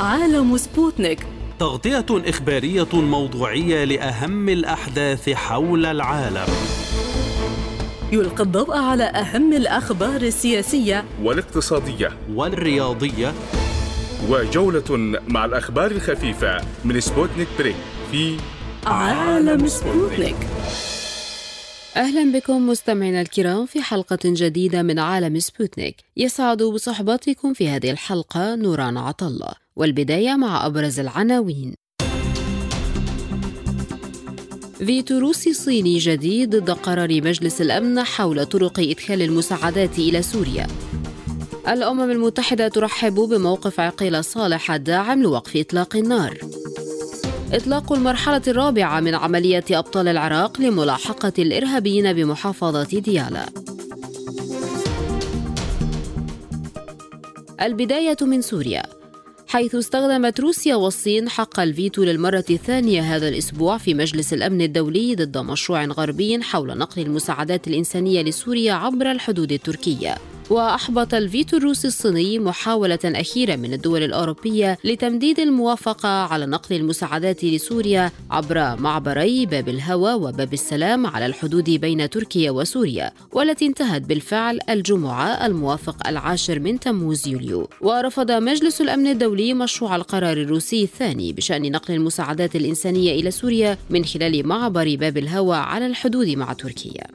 عالم سبوتنيك، تغطية إخبارية موضوعية لأهم الأحداث حول العالم. يلقي الضوء على أهم الأخبار السياسية والاقتصادية والرياضية، وجولة مع الأخبار الخفيفة من سبوتنيك بريك في عالم سبوتنيك. أهلا بكم مستمعينا الكرام في حلقة جديدة من عالم سبوتنيك. يسعد بصحبتكم في هذه الحلقة نوران عطلة، والبداية مع أبرز العناوين. فيتو روسي صيني جديد ضد قرار مجلس الأمن حول طرق إدخال المساعدات إلى سوريا. الأمم المتحدة ترحب بموقف عقيلة صالح الداعم لوقف إطلاق النار. إطلاق المرحلة الرابعة من عملية أبطال العراق لملاحقة الإرهابيين بمحافظة ديالى. البداية من سوريا، حيث استخدمت روسيا والصين حق الفيتو للمرة الثانية هذا الأسبوع في مجلس الأمن الدولي ضد مشروع غربي حول نقل المساعدات الإنسانية لسوريا عبر الحدود التركية. وأحبط الفيتو الروسي الصيني محاولة أخيرة من الدول الأوروبية لتمديد الموافقة على نقل المساعدات لسوريا عبر معبري باب الهوى وباب السلام على الحدود بين تركيا وسوريا، والتي انتهت بالفعل الجمعة الموافق 10 من تموز يوليو. ورفض مجلس الأمن الدولي مشروع القرار الروسي الثاني بشأن نقل المساعدات الإنسانية إلى سوريا من خلال معبر باب الهوى على الحدود مع تركيا.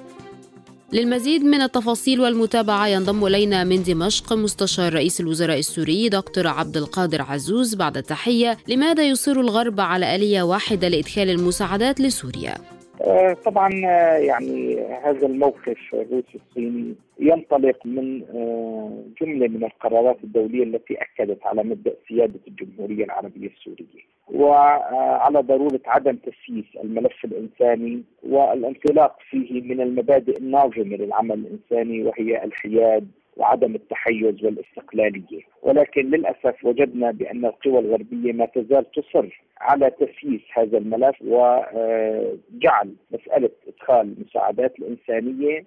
للمزيد من التفاصيل والمتابعة ينضم إلينا من دمشق مستشار رئيس الوزراء السوري دكتور عبد القادر عزوز. بعد التحية، لماذا يصر الغرب على آلية واحدة لإدخال المساعدات لسوريا؟ طبعا يعني هذا الموقف الروسي الصيني ينطلق من جملة من القرارات الدولية التي أكدت على مبدأ سيادة الجمهورية العربية السورية، وعلى ضرورة عدم تسييس الملف الإنساني والانطلاق فيه من المبادئ الناظمة للعمل الإنساني، وهي الحياد وعدم التحيز والاستقلالية. ولكن للأسف وجدنا بأن القوى الغربية ما تزال تصر على تسييس هذا الملف وجعل مسألة إدخال المساعدات الإنسانية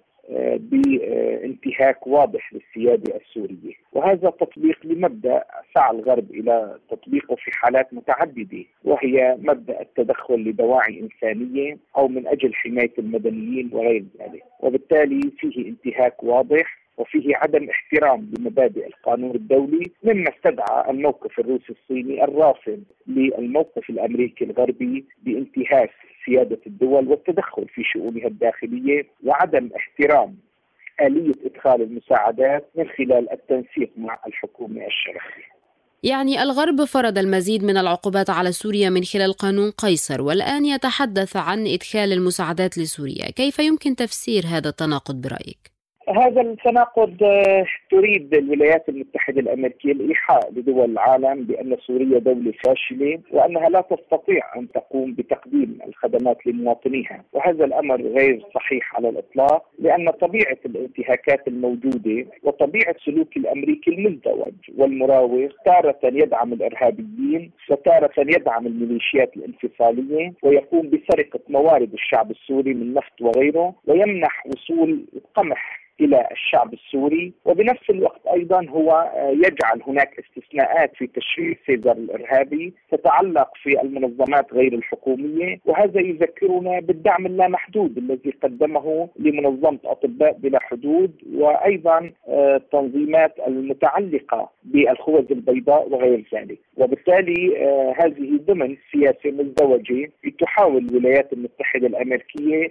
بانتهاك واضح للسيادة السورية، وهذا تطبيق لمبدأ سعى الغرب إلى تطبيقه في حالات متعددة، وهي مبدأ التدخل لدواعي إنسانية أو من أجل حماية المدنيين وغير ذلك. وبالتالي فيه انتهاك واضح وفيه عدم احترام لمبادئ القانون الدولي، مما استدعى الموقف الروسي الصيني الرافض للموقف الأمريكي الغربي بانتهاك سيادة الدول والتدخل في شؤونها الداخلية وعدم احترام آلية إدخال المساعدات من خلال التنسيق مع الحكومة الشرعية. يعني الغرب فرض المزيد من العقوبات على سوريا من خلال قانون قيصر، والآن يتحدث عن إدخال المساعدات لسوريا. كيف يمكن تفسير هذا التناقض برأيك؟ هذا التناقض تريد الولايات المتحدة الأمريكية الإيحاء لدول العالم بأن سوريا دولة فاشلة وأنها لا تستطيع أن تقوم بتقديم الخدمات لمواطنيها، وهذا الأمر غير صحيح على الإطلاق، لأن طبيعة الانتهاكات الموجودة وطبيعة سلوك الأمريكي المزدوج والمراوغ تارة يدعم الإرهابيين وتارة يدعم الميليشيات الانفصالية ويقوم بسرقة موارد الشعب السوري من نفط وغيره، ويمنح وصول القمح إلى الشعب السوري، وبنفس الوقت أيضا هو يجعل هناك استثناءات في تشريع سيزر الإرهابي تتعلق في المنظمات غير الحكومية، وهذا يذكرنا بالدعم اللامحدود الذي قدمه لمنظمة أطباء بلا حدود، وأيضا التنظيمات المتعلقة بالخوذ البيضاء وغير ذلك. وبالتالي هذه ضمن سياسة مزدوجة تحاول الولايات المتحدة الأمريكية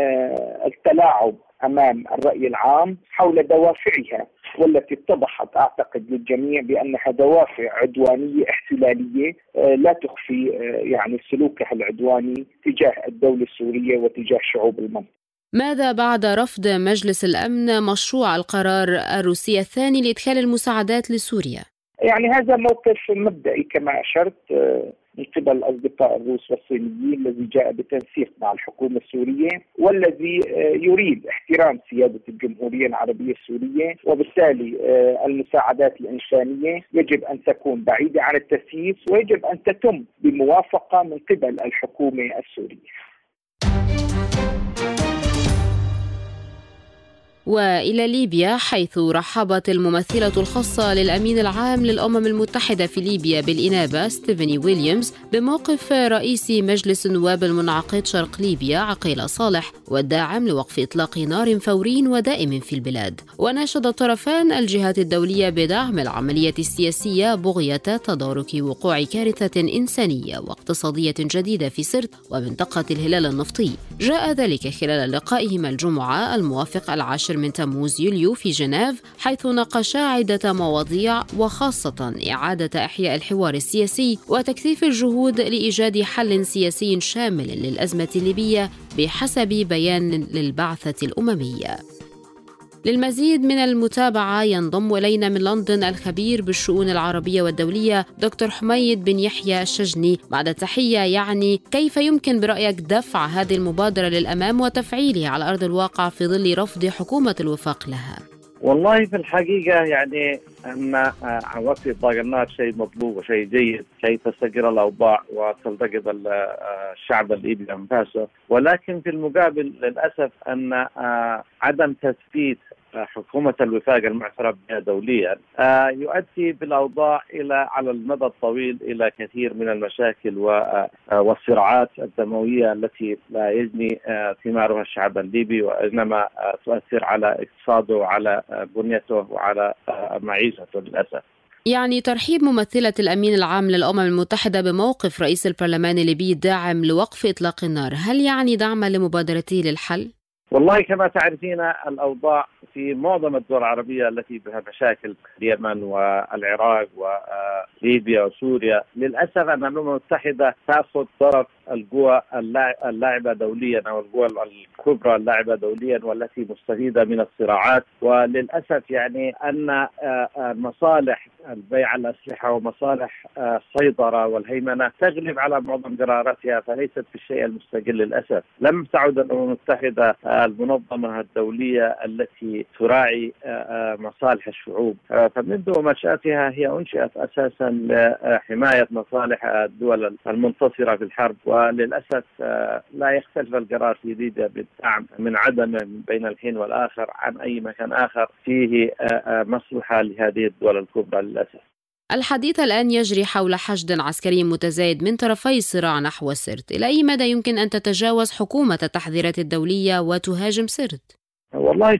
التلاعب أمام الرأي العام حول دوافعها، والتي اتضحت أعتقد للجميع بأنها دوافع عدوانية احتلالية لا تخفي يعني سلوكها العدواني تجاه الدولة السورية وتجاه شعوب المنطقة. ماذا بعد رفض مجلس الأمن مشروع القرار الروسي الثاني لإدخال المساعدات لسوريا؟ يعني هذا موقف مبدئي كما أشرت من قبل الأصدقاء الروس والصينيين الذي جاء بتنسيق مع الحكومة السورية، والذي يريد احترام سيادة الجمهورية العربية السورية، وبالتالي المساعدات الإنسانية يجب أن تكون بعيدة عن التسييس ويجب أن تتم بموافقة من قبل الحكومة السورية. ' وإلى ليبيا، حيث رحبت الممثلة الخاصة للأمين العام للأمم المتحدة في ليبيا بالإنابة ستيفاني ويليامز بموقف رئيس مجلس النواب المنعقد شرق ليبيا عقيل صالح والداعم لوقف إطلاق نار فوري ودائم في البلاد. وناشد الطرفان الجهات الدولية بدعم العملية السياسية بغية تدارك وقوع كارثة إنسانية واقتصادية جديدة في سرت ومنطقة الهلال النفطي. جاء ذلك خلال لقائهما الجمعة الموافق 10 من تموز يوليو في جنيف، حيث ناقشا عدة مواضيع وخاصة إعادة إحياء الحوار السياسي وتكثيف الجهود لإيجاد حل سياسي شامل للأزمة الليبية بحسب بيان للبعثة الأممية. للمزيد من المتابعة ينضم إلينا من لندن الخبير بالشؤون العربية والدولية دكتور حميد بن يحيى الشجني. بعد تحية، كيف يمكن برأيك دفع هذه المبادرة للأمام وتفعيلها على أرض الواقع في ظل رفض حكومة الوفاق لها؟ والله في الحقيقة أن وقف إطلاق النار شيء مطلوب وشيء جيد كي تستقر الأوضاع وتلتقط الشعب الليبي أنفاسه، ولكن في المقابل للأسف أن عدم تثبيت حكومة الوفاق المعترف بها دوليا يؤدي بالأوضاع على المدى الطويل إلى كثير من المشاكل والصراعات الدموية التي لا يجني ثمارها الشعب الليبي، وإنما تؤثر على اقتصاده وعلى بنيته وعلى معيشته للأسف. ترحيب ممثلة الأمين العام للأمم المتحدة بموقف رئيس البرلمان الليبي الداعم لوقف إطلاق النار، هل دعما لمبادرته للحل؟ والله كما تعرفين الأوضاع في معظم الدول العربية التي بها مشاكل، اليمن والعراق وليبيا وسوريا، للأسف أن الأمم المتحدة تأخذ طرف القوى اللاعبة دوليا أو القوى الكبرى اللاعبة دوليا والتي مستفيدة من الصراعات، وللأسف أن مصالح البيع الأسلحة ومصالح السيطرة والهيمنة تغلب على معظم قراراتها، فليست بالشيء المستقل للأسف. لم تعد الأمم المتحدة المنظمة الدولية التي تراعي مصالح الشعوب، فمنذ منشأتها هي أنشئت أساسا لحماية مصالح الدول المنتصرة في الحرب، وللأسف لا يختلف القرار في ليبيا بالدعم من عدم بين الحين والآخر عن أي مكان آخر فيه مصلحة لهذه الدول الكبرى للأسف. الحديث الآن يجري حول حشد عسكري متزايد من طرفي الصراع نحو سرت. إلى أي مدى يمكن أن تتجاوز حكومة التحذيرات الدولية وتهاجم سرت؟ والله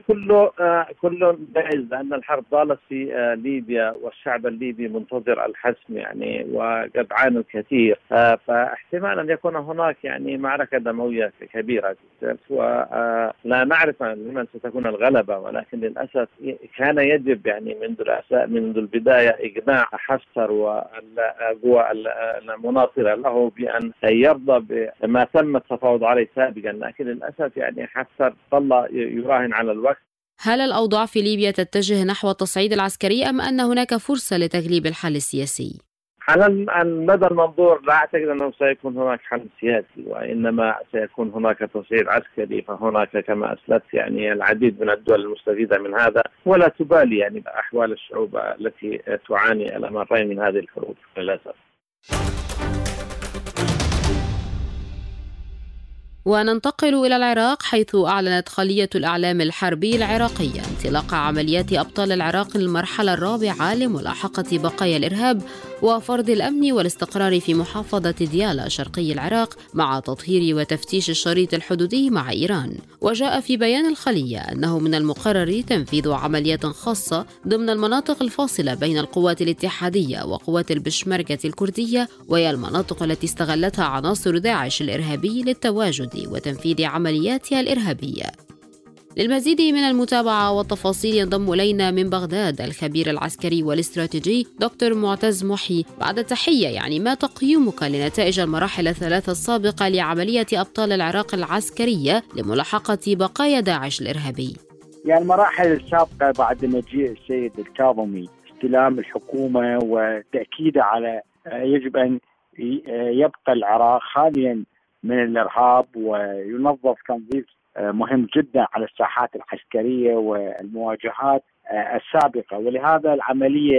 كله جائز، لأن الحرب طالت في ليبيا والشعب الليبي منتظر الحسم وقد عانى الكثير، فاحتمال أن يكون هناك معركة دموية كبيرة، ولا نعرف لمن ستكون الغلبة، ولكن للأسف كان يجب منذ البداية إقناع حفتر والقوى المناصرة له بأن يرضى بما تم التفاوض عليه سابقا، لكن للأسف حفتر ظل يراهن على الوقت. هل الأوضاع في ليبيا تتجه نحو التصعيد العسكري أم أن هناك فرصة لتغليب الحل السياسي؟ على المدى المنظور لا أعتقد أنه سيكون هناك حل سياسي، وإنما سيكون هناك تصعيد عسكري، فهناك كما أسلفت العديد من الدول المستفيدة من هذا ولا تبالي بأحوال الشعوب التي تعاني الأمرين من هذه الحروب للأسف. وننتقل إلى العراق، حيث أعلنت خلية الإعلام الحربي العراقية انطلاق عمليات أبطال العراق للمرحلة الرابعة لملاحقة بقايا الإرهاب وفرض الأمن والاستقرار في محافظة ديالى شرقي العراق مع تطهير وتفتيش الشريط الحدودي مع إيران. وجاء في بيان الخلية أنه من المقرر تنفيذ عمليات خاصة ضمن المناطق الفاصلة بين القوات الاتحادية وقوات البشمركة الكردية، وهي المناطق التي استغلتها عناصر داعش الإرهابي للتواجد وتنفيذ عملياتها الإرهابية. للمزيد من المتابعة والتفاصيل ينضم إلينا من بغداد الخبير العسكري والاستراتيجي دكتور معتز محي. بعد تحية، ما تقييمك لنتائج المراحل الثلاثة السابقة لعملية أبطال العراق العسكرية لملاحقة بقايا داعش الإرهابي؟ المراحل السابقة بعد مجيء السيد الكاظمي استلام الحكومة وتأكيد على يجب أن يبقى العراق خاليا من الإرهاب وينظف تنظيف مهم جدا على الساحات العسكرية والمواجهات السابقة، ولهذا العملية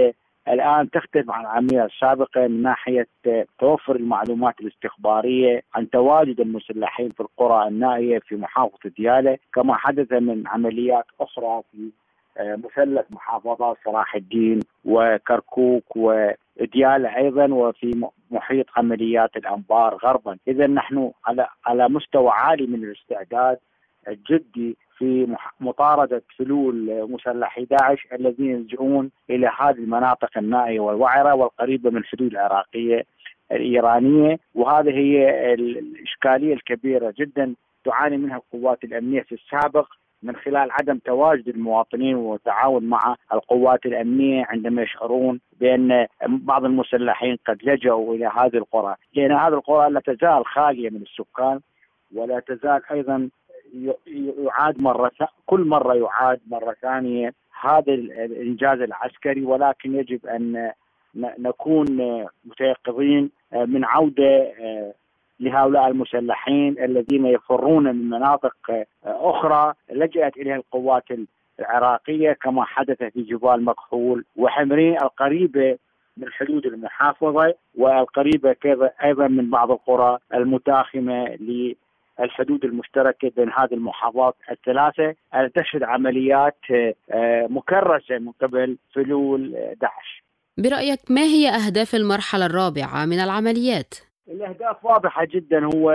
الآن تختلف عن العملية السابقة من ناحية توفر المعلومات الاستخبارية عن تواجد المسلحين في القرى النائية في محافظة ديالى، كما حدث من عمليات أخرى في مثلث محافظات صلاح الدين وكركوك وديالى أيضا، وفي محيط عمليات الأنبار غربا. إذا نحن على مستوى عالي من الاستعداد الجدي في مطاردة فلول مسلحي داعش الذين يلجؤون إلى هذه المناطق النائية والوعرة والقريبة من الحدود العراقية الإيرانية. وهذه هي الإشكالية الكبيرة جدا تعاني منها القوات الأمنية في السابق من خلال عدم تواجد المواطنين والتعاون مع القوات الأمنية عندما يشعرون بأن بعض المسلحين قد لجأوا إلى هذه القرى، لأن هذه القرى لا تزال خالية من السكان ولا تزال أيضا يعاد كل مرة يعاد مرة ثانية هذا الإنجاز العسكري. ولكن يجب أن نكون متيقظين من عودة لهؤلاء المسلحين الذين يفرون من مناطق أخرى لجأت إليها القوات العراقية، كما حدث في جبال مكحول وحمرين القريبة من حدود المحافظة، والقريبة أيضا من بعض القرى المتاخمة الحدود المشتركة بين هذه المحافظات الثلاثة تشهد عمليات مكرسة من قبل فلول داعش. برأيك ما هي أهداف المرحلة الرابعة من العمليات؟ الأهداف واضحة جدا، هو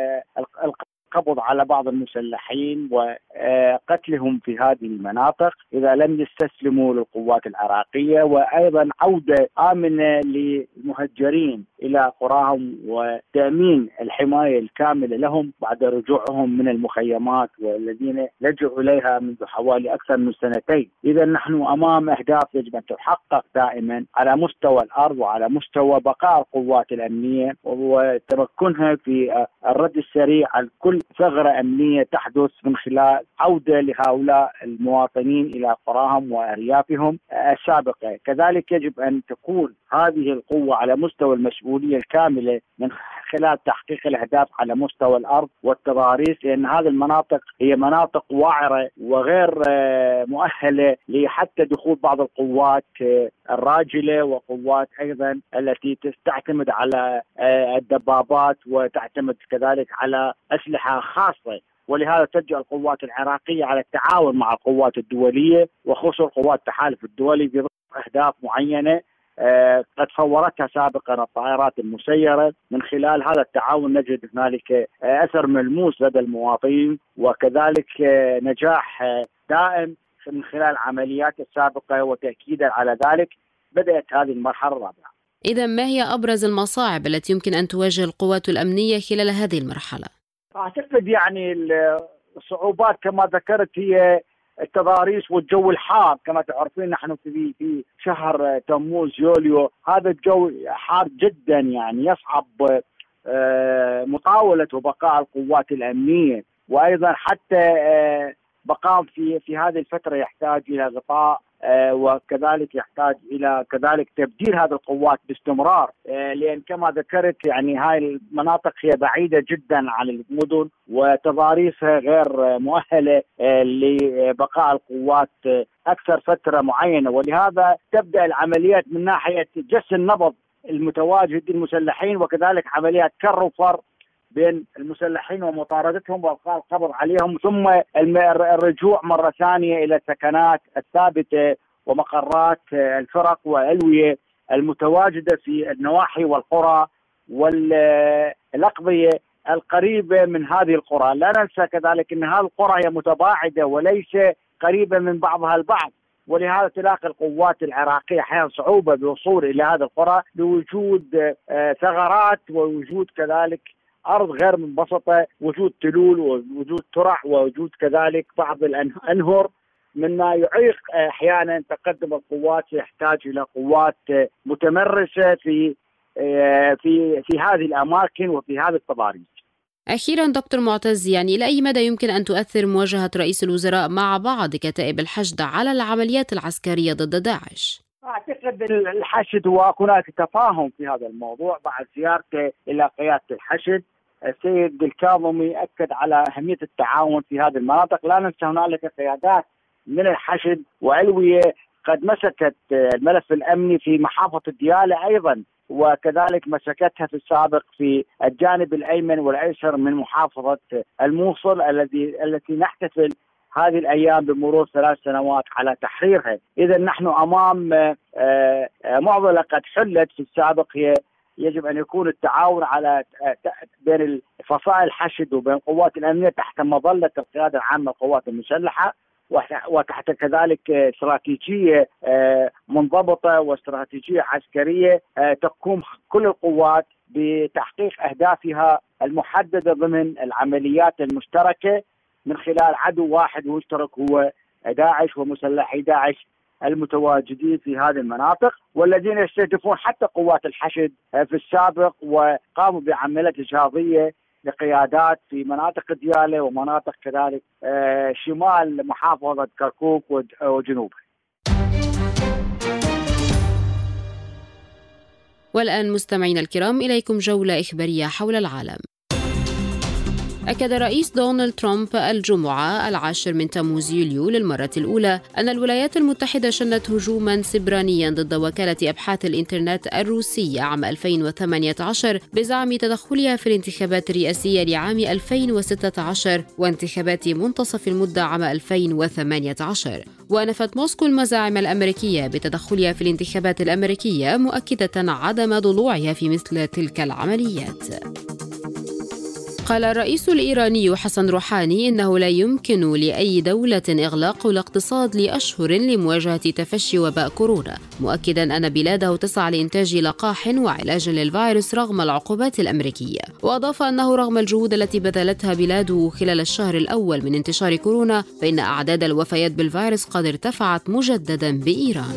القبض على بعض المسلحين وقتلهم في هذه المناطق إذا لم يستسلموا للقوات العراقية، وأيضا عودة آمنة للمهجرين إلى قراهم وتأمين الحماية الكاملة لهم بعد رجوعهم من المخيمات والذين لجأوا إليها منذ حوالي أكثر من سنتين. إذا نحن أمام أهداف يجب أن تحقق دائما على مستوى الأرض وعلى مستوى بقاء القوات الأمنية وتمكنها في الرد السريع على كل ثغرة أمنية تحدث من خلال عودة لهؤلاء المواطنين إلى قراهم وأريافهم السابقة. كذلك يجب أن تكون هذه القوة على مستوى المسؤولية الكاملة من خلال تحقيق الأهداف على مستوى الأرض والتضاريس، لأن هذه المناطق هي مناطق وعرة وغير مؤهلة لحتى دخول بعض القوات الراجلة وقوات أيضا التي تعتمد على الدبابات وتعتمد كذلك على أسلحة خاصة. ولهذا تلجأ القوات العراقية على التعاون مع القوات الدولية وخصوصا قوات التحالف الدولي بضبط أهداف معينة قد صورتها سابقا الطائرات المسيرة. من خلال هذا التعاون نجد هنالك أثر ملموس لدى المواطنين وكذلك نجاح دائم من خلال العمليات السابقة، وتأكيدا على ذلك بدأت هذه المرحلة الرابعة. إذا ما هي أبرز المصاعب التي يمكن أن تواجه القوات الأمنية خلال هذه المرحلة؟ أعتقد يعني الصعوبات كما ذكرت هي التضاريس والجو الحار. كما تعرفين نحن في شهر تموز يوليو، هذا الجو حار جدا، يعني يصعب مطاولة وبقاء القوات الأمنية، وأيضا حتى بقاء في هذه الفترة يحتاج إلى غطاء وكذلك يحتاج إلى كذلك تبديل هذه القوات باستمرار، لأن كما ذكرت يعني هاي المناطق هي بعيدة جدا عن المدن وتضاريسها غير مؤهلة لبقاء القوات أكثر فترة معينة. ولهذا تبدأ العمليات من ناحية جس النبض المتواجد المسلحين، وكذلك عمليات كر وفر بين المسلحين ومطاردتهم والقاء القبض عليهم، ثم الرجوع مرة ثانية إلى السكنات الثابتة ومقرات الفرق والألوية المتواجدة في النواحي والقرى والأقضية القريبة من هذه القرى. لا ننسى كذلك أن هذه القرى هي متباعدة وليس قريبة من بعضها البعض، ولهذا تلاقي القوات العراقية أحيانا صعوبة بالوصول إلى هذه القرى لوجود ثغرات ووجود كذلك أرض غير منبسطة، وجود تلول ووجود ترع ووجود كذلك بعض الأنهر، مما يعيق أحيانا تقدم القوات. يحتاج إلى قوات متمرسة في هذه الأماكن وفي هذه التضاريس. أخيرا دكتور معتز، يعني إلى أي مدى يمكن أن تؤثر مواجهة رئيس الوزراء مع بعض كتائب الحشد على العمليات العسكرية ضد داعش؟ أعتقد الحشد وهناك تفاهم في هذا الموضوع بعد زيارته إلى قيادة الحشد. السيد الكاظمي أكد على أهمية التعاون في هذه المناطق. لا ننسى هنالك قيادات من الحشد وعلوية قد مسكت الملف الأمني في محافظة ديالى أيضا، وكذلك مسكتها في السابق في الجانب الأيمن والأيسر من محافظة الموصل التي نحتفل هذه الأيام بمرور 3 سنوات على تحريرها. إذا نحن أمام معضلة قد حلت في السابق، هي يجب أن يكون التعاون على بين فصائل الحشد وبين القوات الأمنية تحت مظلة القيادة العامة للقوات المسلحة، وتحت كذلك استراتيجية منضبطة واستراتيجية عسكرية تقوم كل القوات بتحقيق أهدافها المحددة ضمن العمليات المشتركة من خلال عدو واحد مشترك هو داعش ومسلحي داعش المتواجدين في هذه المناطق، والذين يستهدفون حتى قوات الحشد في السابق، وقاموا بعمليات إجهاضية لقيادات في مناطق ديالى ومناطق كذلك شمال محافظة كركوك وجنوبها. والآن مستمعينا الكرام إليكم جولة إخبارية حول العالم. أكد رئيس دونالد ترامب الجمعة 10 من تموز يوليو للمرة الأولى أن الولايات المتحدة شنت هجوما سبرانيا ضد وكالة أبحاث الإنترنت الروسية عام 2018 بزعم تدخلها في الانتخابات الرئاسية لعام 2016 وانتخابات منتصف المدة عام 2018. ونفت موسكو المزاعم الأمريكية بتدخلها في الانتخابات الأمريكية، مؤكدة عدم ضلوعها في مثل تلك العمليات. قال الرئيس الإيراني حسن روحاني إنه لا يمكن لأي دولة إغلاق الاقتصاد لأشهر لمواجهة تفشي وباء كورونا، مؤكدا أن بلاده تسعى لإنتاج لقاح وعلاج للفيروس رغم العقوبات الأمريكية. وأضاف أنه رغم الجهود التي بذلتها بلاده خلال الشهر الأول من انتشار كورونا، فإن أعداد الوفيات بالفيروس قد ارتفعت مجددا بإيران.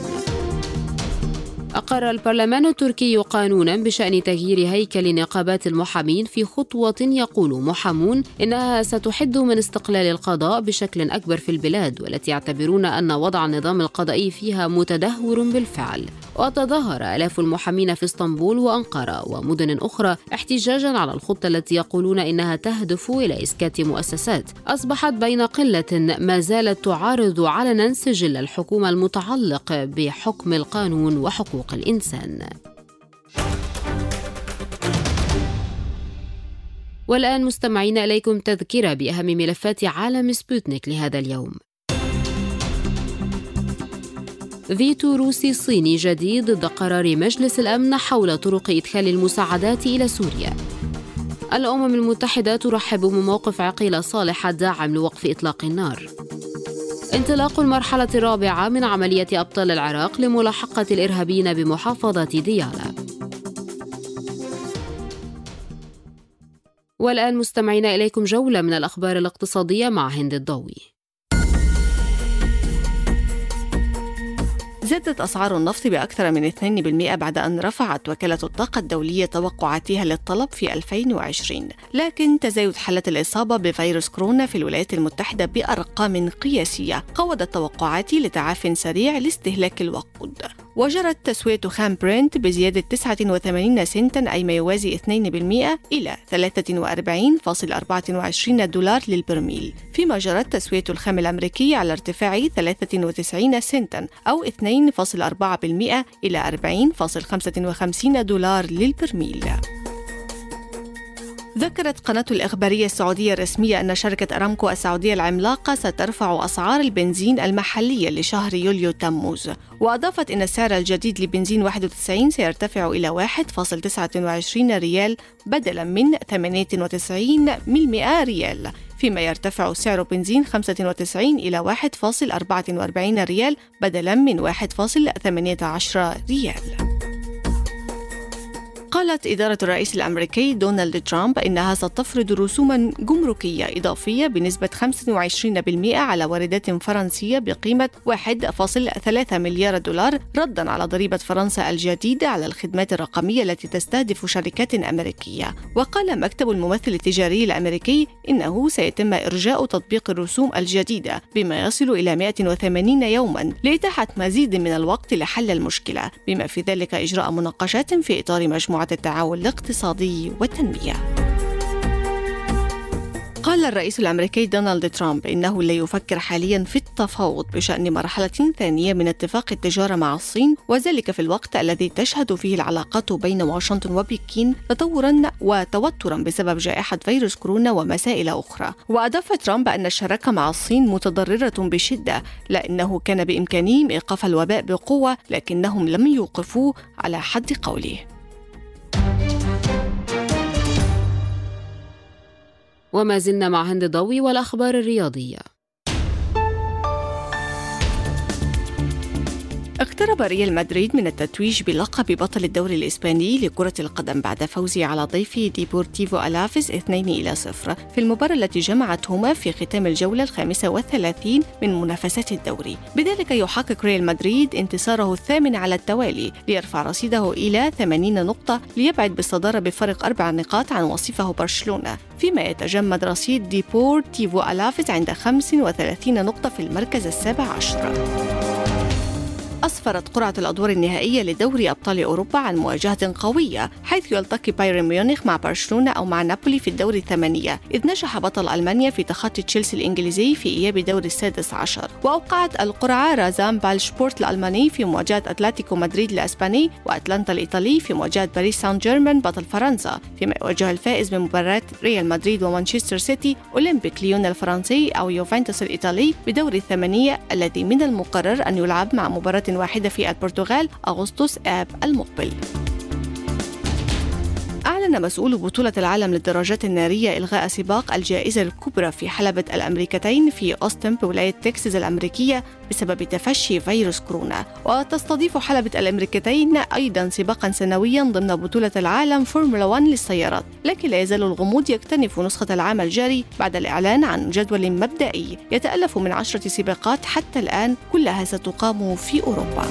أقر البرلمان التركي قانونا بشأن تغيير هيكل نقابات المحامين في خطوة يقول محامون إنها ستحد من استقلال القضاء بشكل أكبر في البلاد، والتي يعتبرون أن وضع النظام القضائي فيها متدهور بالفعل. وتظاهر آلاف المحامين في اسطنبول وأنقرة ومدن أخرى احتجاجا على الخطة التي يقولون إنها تهدف إلى إسكات مؤسسات أصبحت بين قلة ما زالت تعارض علنا سجل الحكومة المتعلق بحكم القانون وحقوق الإنسان. والآن مستمعين إليكم تذكرة بأهم ملفات عالم سبوتنيك لهذا اليوم. فيتو روسي صيني جديد ضد قرار مجلس الأمن حول طرق إدخال المساعدات إلى سوريا. الأمم المتحدة ترحب بموقف عقيل صالح الداعم لوقف إطلاق النار. انطلاق المرحلة الرابعة من عملية أبطال العراق لملاحقة الإرهابيين بمحافظة ديالى. والآن مستمعين إليكم جولة من الأخبار الاقتصادية مع هند الضوي. زادت أسعار النفط بأكثر من 2% بعد أن رفعت وكالة الطاقة الدولية توقعاتها للطلب في 2020، لكن تزايد حالة الإصابة بفيروس كورونا في الولايات المتحدة بأرقام قياسية قودت توقعات لتعافٍ سريع لاستهلاك الوقود. وجرت تسوية خام برنت بزيادة 89 سنتا أي ما يوازي 2% إلى 43.24 دولار للبرميل، فيما جرت تسوية الخام الأمريكي على ارتفاع 93 سنتا أو 2.4% إلى 40.55 دولار للبرميل. ذكرت قناة الإخبارية السعودية الرسمية أن شركة أرامكو السعودية العملاقة سترفع أسعار البنزين المحلية لشهر يوليو تموز، وأضافت أن السعر الجديد لبنزين 91 سيرتفع إلى 1.29 ريال بدلاً من 98 ريال، فيما يرتفع سعر بنزين 95 إلى 1.44 ريال بدلاً من 1.18 ريال. قالت إدارة الرئيس الأمريكي دونالد ترامب إنها ستفرض رسوماً جمركية إضافية بنسبة 25% على واردات فرنسية بقيمة 1.3 مليار دولار رداً على ضريبة فرنسا الجديدة على الخدمات الرقمية التي تستهدف شركات أمريكية. وقال مكتب الممثل التجاري الأمريكي إنه سيتم إرجاء تطبيق الرسوم الجديدة بما يصل إلى 180 يوماً لإتاحة مزيد من الوقت لحل المشكلة، بما في ذلك إجراء مناقشات في إطار مجموعة التعاون الاقتصادي والتنمية. قال الرئيس الأمريكي دونالد ترامب إنه لا يفكر حالياً في التفاوض بشأن مرحلة ثانية من اتفاق التجارة مع الصين، وذلك في الوقت الذي تشهد فيه العلاقات بين واشنطن وبكين تطوراً وتوتراً بسبب جائحة فيروس كورونا ومسائل أخرى. وأضاف ترامب أن الشراكة مع الصين متضررة بشدة، لأنه كان بإمكانهم إيقاف الوباء بقوة لكنهم لم يوقفوه على حد قوله. وما زلنا مع هند ضوي والأخبار الرياضية. اقترب ريال مدريد من التتويج بلقب بطل الدوري الإسباني لكرة القدم بعد فوزه على ضيفه ديبورتيفو ألافيس 2-0 في المباراة التي جمعتهما في ختام الجولة 35 من منافسات الدوري. بذلك يحقق ريال مدريد انتصاره 8 على التوالي ليرفع رصيده إلى 80 نقطة ليبعد بالصدارة بفرق 4 نقاط عن وصيفه برشلونة، فيما يتجمد رصيد ديبورتيفو ألافيس عند 35 نقطة في المركز 17. أسفرت قرعة الأدوار النهائية لدوري أبطال أوروبا عن مواجهة قوية، حيث يلتقي بايرن ميونخ مع برشلونة أو مع نابولي في الدور الثمانية، إذ نجح بطل ألمانيا في تخطي تشيلسي الإنجليزي في إياب دور السادس عشر. وأوقعت القرعة رازان بالشبورت الألماني في مواجهة أتلتيكو مدريد الأسباني، وأتلانتا الإيطالي في مواجهة باريس سان جيرمان بطل فرنسا، فيما يواجه الفائز من مباراة ريال مدريد ومانشستر سيتي أولمبيك ليون الفرنسي أو يوفنتوس الإيطالي بدور الثمانية، الذي من المقرر أن يلعب مع مباراة واحدة في البرتغال أغسطس آب المقبل. أعلن مسؤول بطولة العالم للدراجات النارية إلغاء سباق الجائزة الكبرى في حلبة الأمريكتين في أوستن بولاية تكساس الأمريكية بسبب تفشي فيروس كورونا. وتستضيف حلبة الأمريكتين أيضا سباقا سنويا ضمن بطولة العالم فورمولا 1 للسيارات، لكن لا يزال الغموض يكتنف نسخة العام الجاري بعد الإعلان عن جدول مبدئي يتألف من 10 سباقات حتى الآن، كلها ستقام في أوروبا.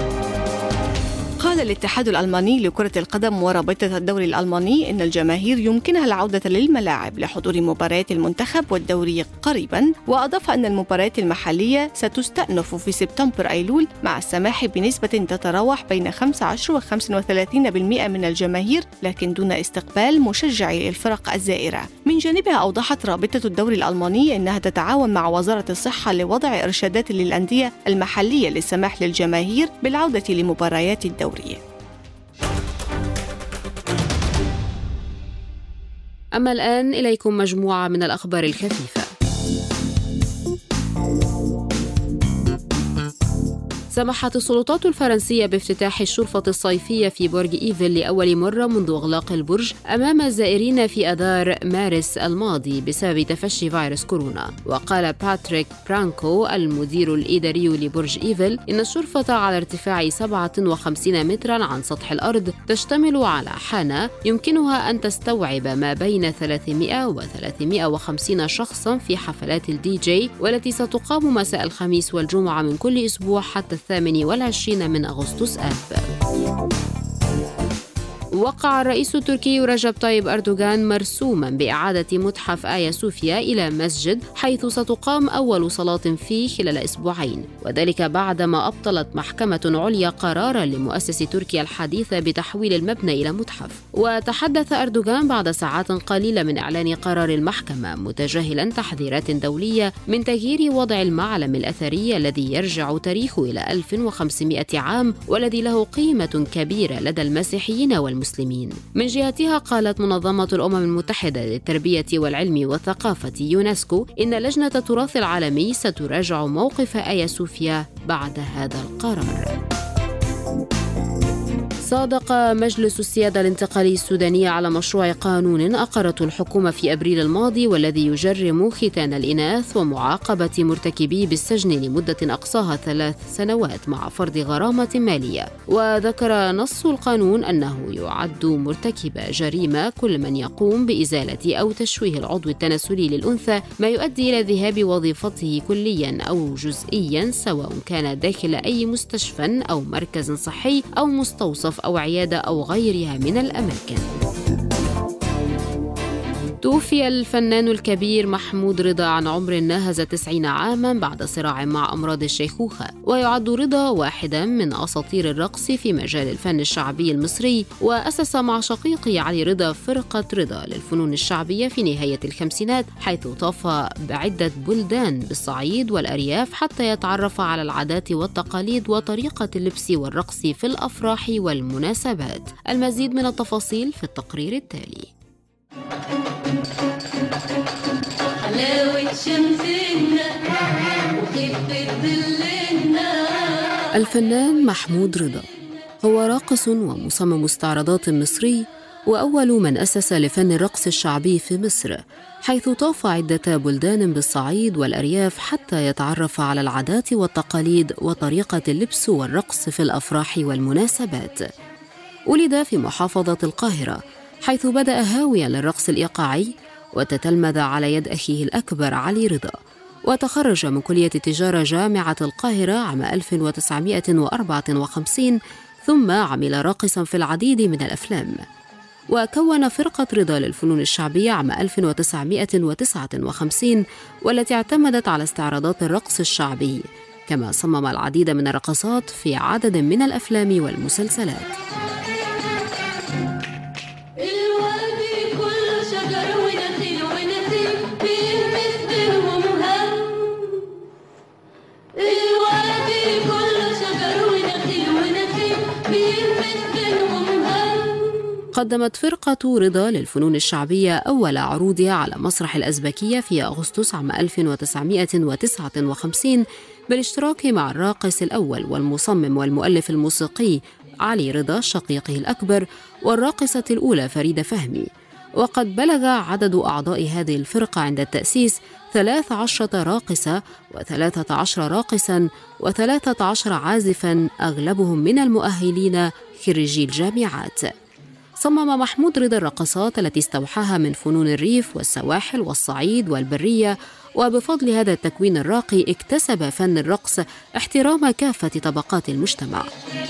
قال الاتحاد الألماني لكرة القدم ورابطة الدوري الألماني إن الجماهير يمكنها العودة للملاعب لحضور مباريات المنتخب والدوري قريبا، وأضاف أن المباريات المحلية ستستأنف في سبتمبر أيلول مع السماح بنسبة تتراوح بين 15 و 35% من الجماهير، لكن دون استقبال مشجعي الفرق الزائرة. من جانبها أوضحت رابطة الدوري الألماني أنها تتعاون مع وزارة الصحة لوضع إرشادات للأندية المحلية للسماح للجماهير بالعودة لمباريات الدوري. أما الآن إليكم مجموعة من الأخبار الخفيفة. سمحت السلطات الفرنسية بافتتاح الشرفة الصيفية في برج إيفل لأول مرة منذ إغلاق البرج أمام الزائرين في آذار مارس الماضي بسبب تفشي فيروس كورونا. وقال باتريك برانكو المدير الإداري لبرج إيفل إن الشرفة على ارتفاع 57 متراً عن سطح الأرض تشتمل على حانة يمكنها أن تستوعب ما بين 300 و 350 شخصاً في حفلات الدي جي، والتي ستقام مساء الخميس والجمعة من كل أسبوع حتى 28 من أغسطس آب. وقع الرئيس التركي رجب طيب أردوغان مرسوما بإعادة متحف آيا صوفيا إلى مسجد، حيث ستقام أول صلاة فيه خلال أسبوعين، وذلك بعدما أبطلت محكمة عليا قرارا لمؤسس تركيا الحديثة بتحويل المبنى إلى متحف. وتحدث أردوغان بعد ساعات قليلة من إعلان قرار المحكمة، متجاهلا تحذيرات دولية من تغيير وضع المعلم الأثري الذي يرجع تاريخه إلى 1500 عام والذي له قيمة كبيرة لدى المسيحيين والمسلمين. من جهتها قالت منظمة الأمم المتحدة للتربية والعلم والثقافة يونسكو إن لجنة التراث العالمي ستراجع موقف آيا صوفيا بعد هذا القرار. صادق مجلس السيادة الانتقالي السوداني على مشروع قانون أقرته الحكومة في أبريل الماضي، والذي يجرم ختان الإناث ومعاقبة مرتكبيه بالسجن لمدة أقصاها 3 سنوات مع فرض غرامة مالية. وذكر نص القانون أنه يعد مرتكب جريمة كل من يقوم بإزالة أو تشويه العضو التناسلي للأنثى ما يؤدي إلى ذهاب وظيفته كليا أو جزئيا، سواء كان داخل أي مستشفى أو مركز صحي أو مستوصف أو عيادة أو غيرها من الأماكن. توفي الفنان الكبير محمود رضا عن عمر ناهز 90 عاماً بعد صراع مع أمراض الشيخوخة، ويعد رضا واحداً من أساطير الرقص في مجال الفن الشعبي المصري، وأسس مع شقيقه علي رضا فرقة رضا للفنون الشعبية في نهاية الخمسينات، حيث طاف بعدة بلدان بالصعيد والأرياف حتى يتعرف على العادات والتقاليد وطريقة اللبس والرقص في الأفراح والمناسبات. المزيد من التفاصيل في التقرير التالي. حلاوة شمسنا وخفة ظلنا. الفنان محمود رضا هو راقص ومصمم استعراضات مصري، وأول من أسس لفن الرقص الشعبي في مصر، حيث طاف عدة بلدان بالصعيد والأرياف حتى يتعرف على العادات والتقاليد وطريقة اللبس والرقص في الأفراح والمناسبات. ولد في محافظة القاهرة، حيث بدأ هاوياً للرقص الإيقاعي وتتلمذ على يد أخيه الأكبر علي رضا، وتخرج من كلية التجارة جامعة القاهرة عام 1954، ثم عمل راقصاً في العديد من الأفلام، وكون فرقة رضا للفنون الشعبية عام 1959 والتي اعتمدت على استعراضات الرقص الشعبي، كما صمم العديد من الرقصات في عدد من الأفلام والمسلسلات. قدمت فرقة رضا للفنون الشعبية أول عروضها على مسرح الأزبكية في أغسطس عام 1959 بالاشتراك مع الراقص الأول والمصمم والمؤلف الموسيقي علي رضا شقيقه الأكبر، والراقصة الأولى فريدة فهمي. وقد بلغ عدد أعضاء هذه الفرقة عند التأسيس 13 راقصة و13 راقصاً و13 عازفاً، أغلبهم من المؤهلين خريجي الجامعات. صمم محمود رضا الرقصات التي استوحاها من فنون الريف والسواحل والصعيد والبرية، وبفضل هذا التكوين الراقي اكتسب فن الرقص احترام كافة طبقات المجتمع.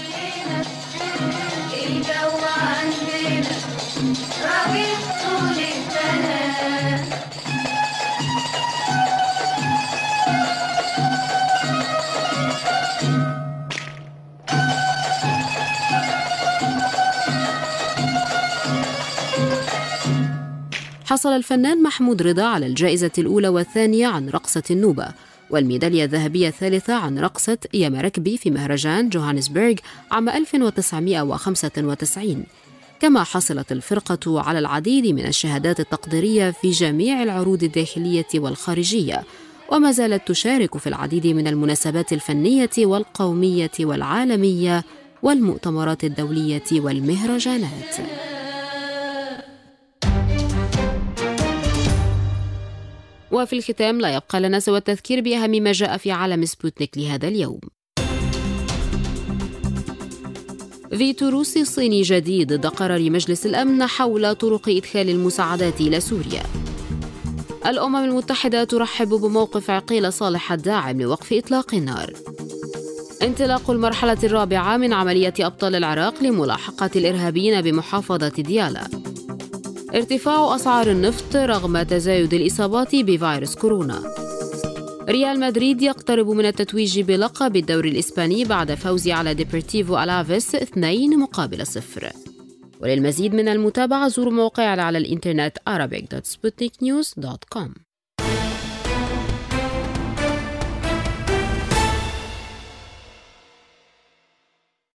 حصل الفنان محمود رضا على الجائزة الأولى والثانية عن رقصة النوبة، والميدالية الذهبية الثالثة عن رقصة ياما ركبي في مهرجان جوهانسبرغ عام 1995. كما حصلت الفرقة على العديد من الشهادات التقديرية في جميع العروض الداخلية والخارجية، وما زالت تشارك في العديد من المناسبات الفنية والقومية والعالمية والمؤتمرات الدولية والمهرجانات. وفي الختام لا يبقى لنا سوى التذكير بأهم ما جاء في عالم سبوتنيك لهذا اليوم. فيتو روسي صيني جديد ضد قرار مجلس الأمن حول طرق إدخال المساعدات إلى سوريا. الأمم المتحدة ترحب بموقف عقيل صالح الداعم لوقف إطلاق النار. انطلاق المرحلة الرابعة من عملية أبطال العراق لملاحقة الإرهابيين بمحافظة ديالا. ارتفاع أسعار النفط رغم تزايد الإصابات بفيروس كورونا. ريال مدريد يقترب من التتويج بلقب الدوري الإسباني بعد فوزه على ديبورتيفو ألافيس 2-0. وللمزيد من المتابعة زوروا موقعنا على الإنترنت arabic.sputniknews.com.